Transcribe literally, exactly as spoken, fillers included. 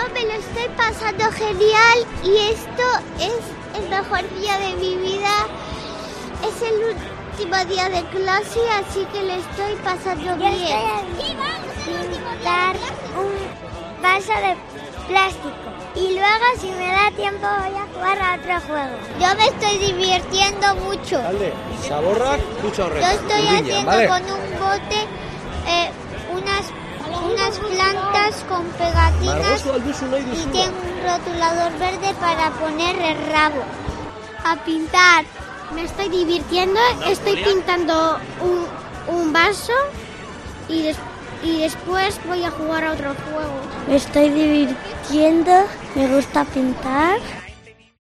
me lo estoy pasando genial y esto es el mejor día de mi vida. Es el último día de clase, así que lo estoy pasando Yo bien. estoy a pintar un vaso de plástico y luego, si me da tiempo, voy a jugar a otro juego. Yo me estoy divirtiendo mucho. Alde, zaborrak, kutxa Yo horretan. estoy Urdina, haciendo ¿vale? con un bote eh, unas, unas plantas con pegatinas Margoso alduzu nahi y duzula. tengo un rotulador verde para poner el rabo. A pintar. Me estoy divirtiendo, estoy pintando un, un vaso y, des, y después voy a jugar a otro juego. Me estoy divirtiendo, me gusta pintar.